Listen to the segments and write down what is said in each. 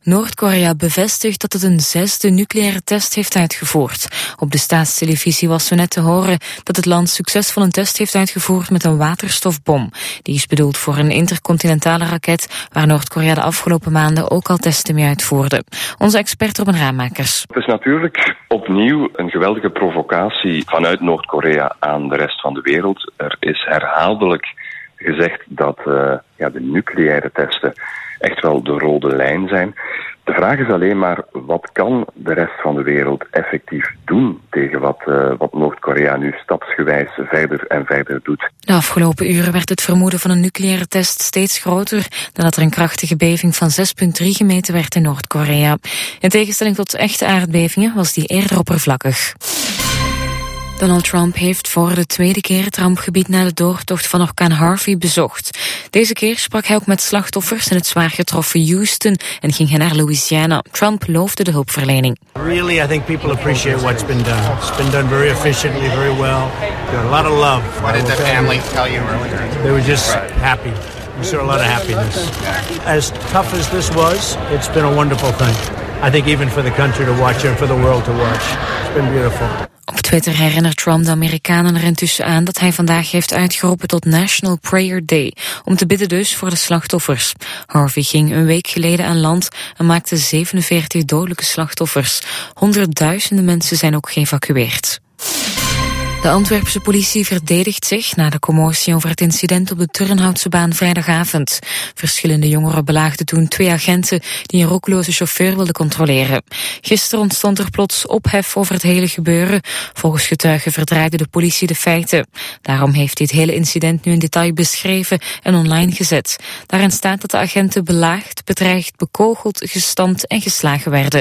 Noord-Korea bevestigt dat het een 6e nucleaire test heeft uitgevoerd. Op de staatstelevisie was zo net te horen dat het land succesvol een test heeft uitgevoerd met een waterstofbom. Die is bedoeld voor een intercontinentale raket waar Noord-Korea de afgelopen maanden ook al testen mee uitvoerde. Onze expert Robin Ramakers. Het is natuurlijk opnieuw een geweldige provocatie vanuit Noord-Korea aan de rest van de wereld. Er is herhaaldelijk gezegd dat de nucleaire testen echt wel de rode lijn zijn. De vraag is alleen maar, wat kan de rest van de wereld effectief doen tegen wat Noord-Korea nu stapsgewijs verder en verder doet? De afgelopen uren werd het vermoeden van een nucleaire test steeds groter nadat er een krachtige beving van 6,3 gemeten werd in Noord-Korea. In tegenstelling tot echte aardbevingen was die eerder oppervlakkig. Donald Trump heeft voor de tweede keer het rampgebied na de doortocht van orkaan Harvey bezocht. Deze keer sprak hij ook met slachtoffers in het zwaar getroffen Houston en ging hij naar Louisiana. Trump loofde de hulpverlening. Really, I think people appreciate what's been done. It's been done very efficiently, very well. Got a lot of love. What did the family tell you earlier? They were just happy. We saw a lot of happiness. As tough as this was, it's been a wonderful thing. I think even for the country to watch and for the world to watch. It's been beautiful. Op Twitter herinnert Trump de Amerikanen er intussen aan dat hij vandaag heeft uitgeroepen tot National Prayer Day, om te bidden dus voor de slachtoffers. Harvey ging een week geleden aan land en maakte 47 dodelijke slachtoffers. Honderdduizenden mensen zijn ook geëvacueerd. De Antwerpse politie verdedigt zich na de commotie over het incident op de Turnhoutse baan vrijdagavond. Verschillende jongeren belaagden toen 2 agenten die een roekeloze chauffeur wilden controleren. Gisteren ontstond er plots ophef over het hele gebeuren. Volgens getuigen verdraaide de politie de feiten. Daarom heeft dit hele incident nu in detail beschreven en online gezet. Daarin staat dat de agenten belaagd, bedreigd, bekogeld, gestampt en geslagen werden.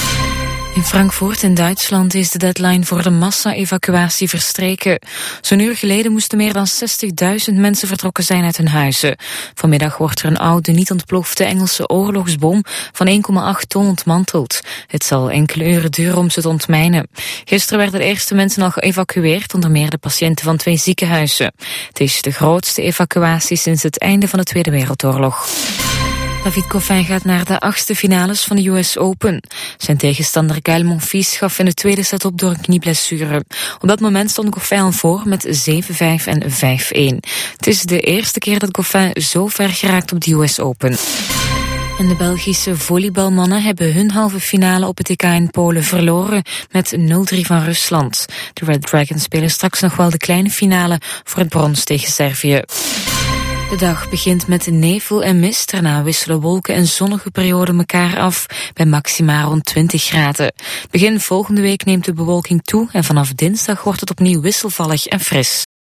In Frankfurt in Duitsland is de deadline voor de massa-evacuatie verstreken. Zo'n uur geleden moesten meer dan 60.000 mensen vertrokken zijn uit hun huizen. Vanmiddag wordt er een oude, niet ontplofte Engelse oorlogsbom van 1,8 ton ontmanteld. Het zal enkele uren duren om ze te ontmijnen. Gisteren werden de eerste mensen al geëvacueerd, onder meer de patiënten van 2 ziekenhuizen. Het is de grootste evacuatie sinds het einde van de Tweede Wereldoorlog. David Goffin gaat naar de 8e finales van de US Open. Zijn tegenstander Gaël Monfils gaf in de tweede set op door een knieblessure. Op dat moment stond Goffin al voor met 7-5 en 5-1. Het is de eerste keer dat Goffin zo ver geraakt op de US Open. En de Belgische volleybalmannen hebben hun halve finale op het EK in Polen verloren met 0-3 van Rusland. De Red Dragons spelen straks nog wel de kleine finale voor het brons tegen Servië. De dag begint met nevel en mist, daarna wisselen wolken en zonnige perioden elkaar af bij maxima rond 20 graden. Begin volgende week neemt de bewolking toe en vanaf dinsdag wordt het opnieuw wisselvallig en fris.